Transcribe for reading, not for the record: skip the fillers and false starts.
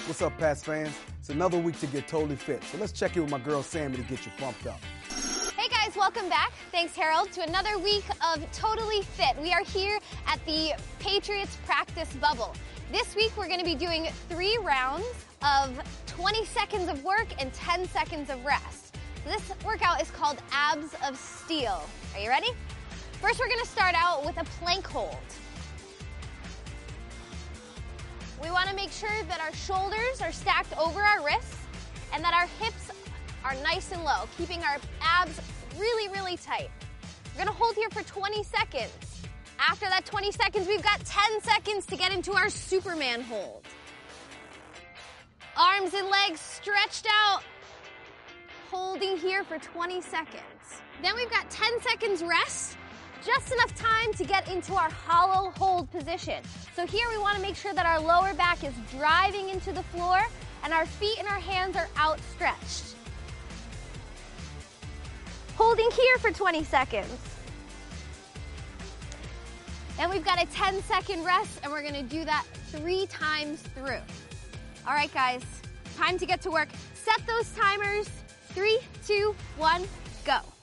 What's up, Pats fans? It's another week to get totally fit. So let's check in with my girl Sammy to get you pumped up. Hey guys, welcome back. Thanks, Harold, to another week of Totally Fit. We are here at the Patriots practice bubble. This week we're going to be doing 3 rounds of 20 seconds of work and 10 seconds of rest. This workout is called Abs of Steel. Are you ready? First, we're going to start out with a plank hold. We want to make sure that our shoulders are stacked over our wrists and that our hips are nice and low, keeping our abs really, really tight. We're going to hold here for 20 seconds. After that 20 seconds, we've got 10 seconds to get into our Superman hold. Arms and legs stretched out, holding here for 20 seconds. Then we've got 10 seconds rest, just enough time to get into our hollow hold position. So here we want to make sure that our lower back is driving into the floor and our feet and our hands are outstretched. Holding here for 20 seconds. Then we've got a 10-second rest, and we're going to do that 3 times through. All right, guys, time to get to work. Set those timers. 3, 2, 1, go.